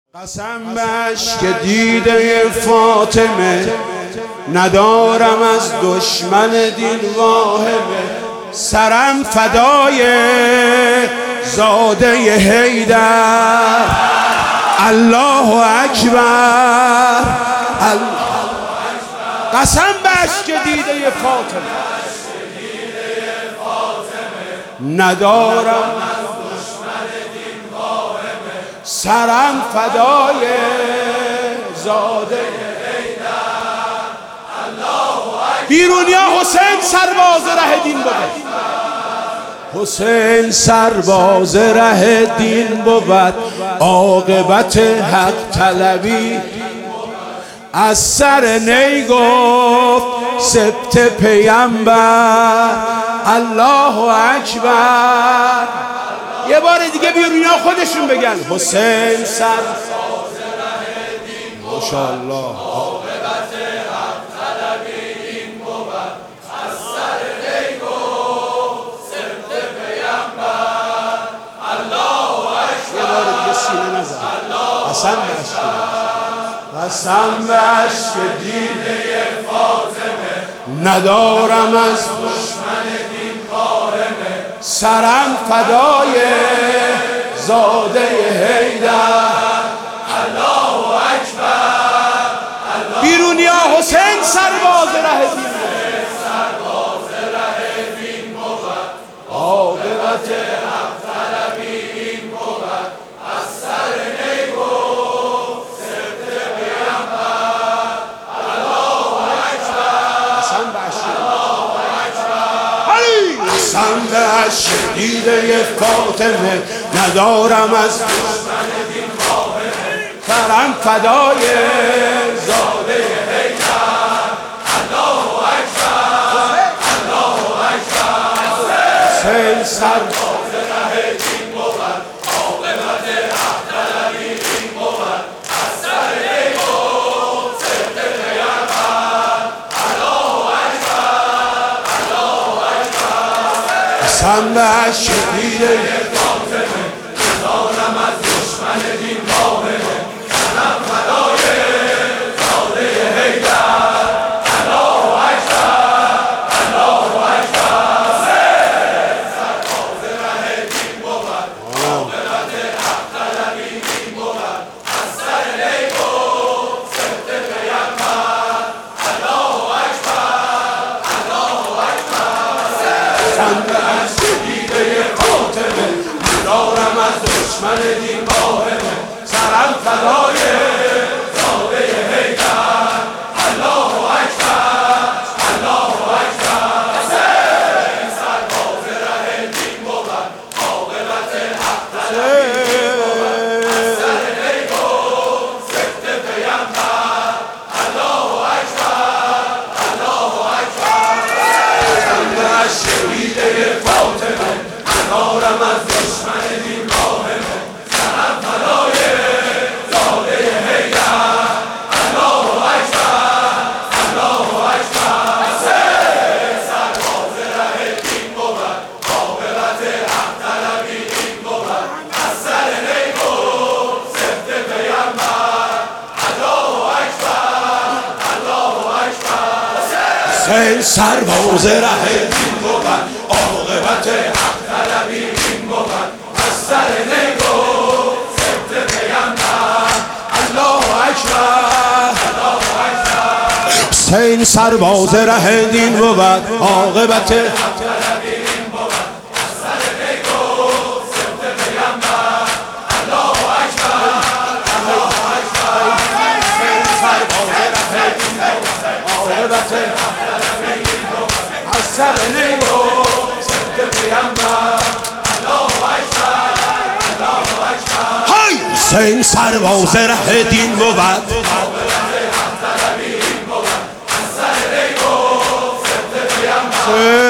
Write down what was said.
قسم به اشک دیده فاطمه ندارم از دشمن دین واهمه، سرم فدای زاده حیدر. الله اکبر. قسم به اشک دیده فاطمه ندارم سرم فدای زاده حیدر. بیرونیا حسین سرباز ره دین بود، حسین سرباز ره دین بود، عاقبت حق طلبی از سر نی گفت سبت پیامبر. الله اکبر. یه بار دیگه بیرونیا خودشون بگن حسین سرباز ره دین بود، ماشاءالله، عاقبت حق طلبی دین بود، از سر نی گفت سبت پیامبر. الله اکبر. یه بار دیگه سینه نزن. قسم به اشک، قسم به اشک دیده فاطمه ندارم از دشمن دین واهمه، سرم فدای زاده حیدر. الله اکبر. بیرونیا حسین سرباز ره دین بود، عاقبت حق طلبی دین بود، از سر نی گفت سبت پیامبر. الله اکبر. قسم به اشک، قسم به اشک دیده فاطمه ندارم از دشمن دین واهمه، سرم فدای زاده حیدر. الله اکبر. الله اکبر. حسین سرباز ره دین بود، عاقبت حق طلبی دین بود، از سر نی گفت سبت پیامبر. الله اکبر. الله اکبر. قسم به اشک دیده فاطمه ندارم از دشمن دین واهمه، سرم فدای زاده حیدر. الله اکبر. الله اکبر. سرباز ره دین بود، عاقبت حق طلبی دین بود، از سر نی گفت سبت پیامبر. الله اکبر. الله اکبر. قسم به اشک دیده فاطمه ندارم از دشمن دین واهمه، سرم فدای زاده حیدر. الله اکبر. الله اکبر. حسین سرباز ره دین بود، عاقبت حق طلبی بود، از سر نی گفت سبت پیامبر. الله اکبر. الله اکبر. قسم به اشک دیده فاطمه ندارم از دشمن دین واهمه، سرم فدای زاده حیدر. الله اکبر. الله اکبر. حسین سرباز ره دین بود، عاقبت حق طلبی دین بود، از سر نی گفت سبت پیامبر. الله اکبر. الله اکبر. حسین سرباز ره دین بود، عاقبت حق طلبی دین بود، از سر نی گفت سبت پیامبر. الله اکبر. الله اکبر. حسین سرباز ره دین بود، عاقبت حق طلبی دین بود، از سر نی گفت سبت پیامبر. الله اکبر. الله اکبر. حسین سرباز ره دین بود، عاقبت حق طلبی دین بود، از سر نی گفت سبت پیامبر. الله اکبر. الله اکبر. حسین سرباز ره دین بود، عاقبت حق طلبی دین بود، از سر نی گفت سبت پیامبر.